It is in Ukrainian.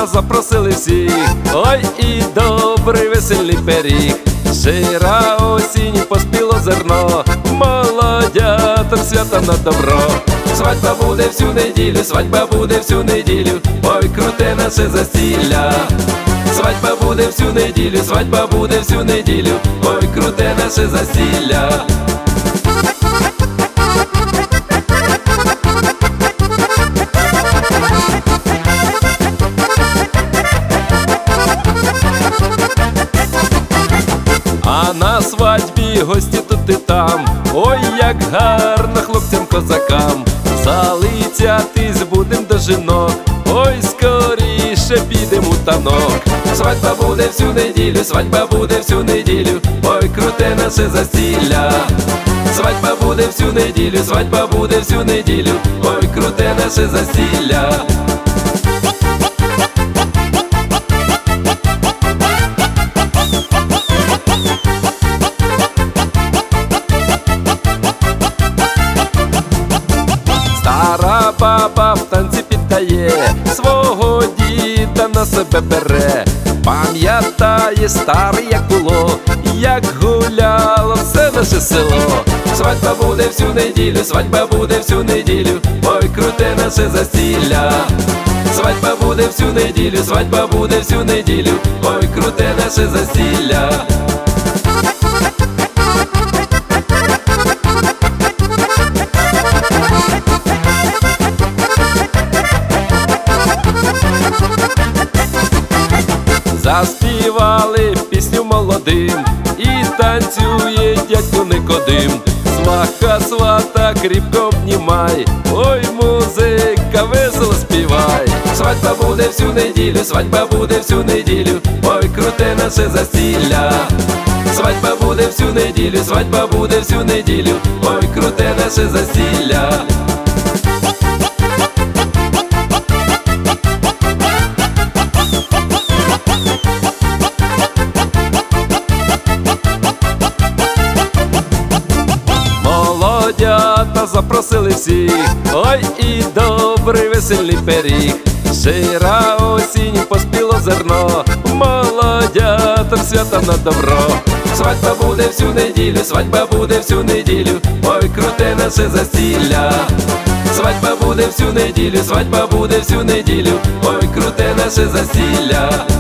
молодята запросили всіх, ой, і добрий весельний пиріг. Щира осінь, поспіло зерно, молодятам свята на добро. Свадьба буде всю неділю, свадьба буде всю неділю, ой, круте наше застілля. Свадьба буде всю неділю, свадьба буде всю неділю, ой, круте наше застілля. А на свадьбі гості тут і там, ой, як гарно хлопцям-козакам. Залицятись будем до жінок, ой, скоріше підем у танок. Свадьба буде всю неділю, свадьба буде всю неділю, ой, круте наше застілля. Свадьба буде всю неділю, свадьба буде всю неділю, ой, круте наше застілля. Стара баба в танці піддає, свого діда на себе бере. Пам'ятає старий, як було, як гуляло все наше село. Свадьба буде всю неділю, свадьба буде всю неділю, ой, круте наше застілля. Свадьба буде всю неділю, свадьба буде всю неділю, ой, круте наше застілля. Заспівали пісню молодим, і танцює дядько Никодим. Сваха свата кріпко обнімай, ой, музика весело співай. Свадьба буде всю неділю, свадьба буде всю неділю, ой, круте наше застілля. Свадьба буде всю неділю, свадьба буде всю неділю, ой, круте наше застілля. Молодята запросили всіх, ой, і добрий весельний пиріг. Щира осінь, поспіло зерно, молодятам свята на добро. Свадьба буде всю неділю, свадьба буде всю неділю, ой, круте наше застілля. Свадьба буде всю неділю, свадьба буде всю неділю, ой, круте наше застілля.